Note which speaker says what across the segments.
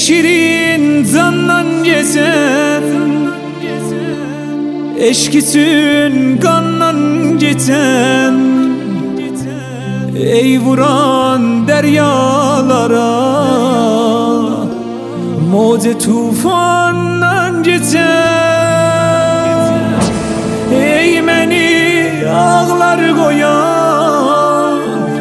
Speaker 1: şirin zandan geçen, eşkisün kandan geçen, ey vuran deryalara, moce tufandan geçen, ey beni ağlar koyan,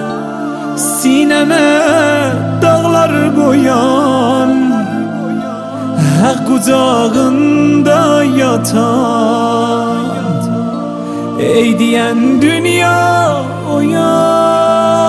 Speaker 1: sineme dağlar koyan, hak kucağında yatan, ey diyen dünya uyan.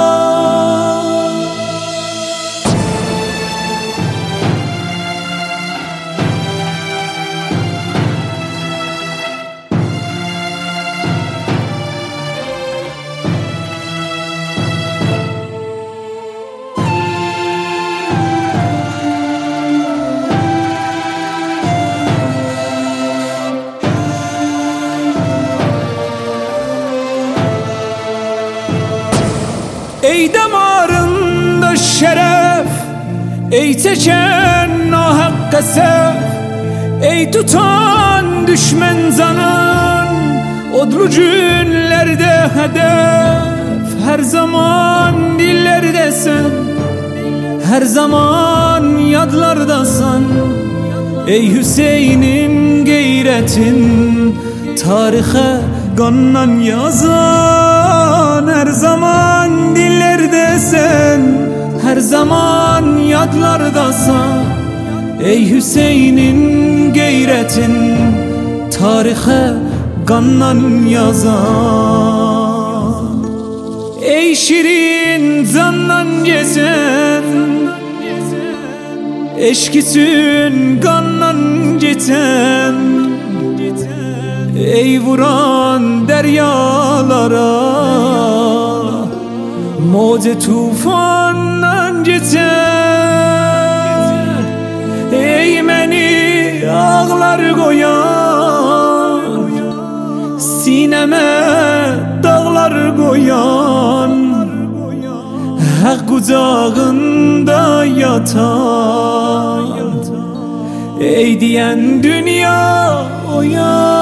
Speaker 1: Ey damarında şeref, ey çeken nahakka sef, ey tutan düşmen zanın, odlu günlerde hedef, her zaman dillerdesin, her zaman yadlardasan, ey Hüseyin'in gayretin, tarihe kanla yazan, her zaman dillerdesin, her zaman yadlardasan, ey Hüseyin'in gayretin, tarihe kanla yazan, ey şirin zandan geçen, eşkisün kanla geçen, ey vuran deryalara, moce tufandan geçen, ey beni ağlar koyan, sineme dağlar koyan, hak kucağında yatan, ey diyen dünya uyan.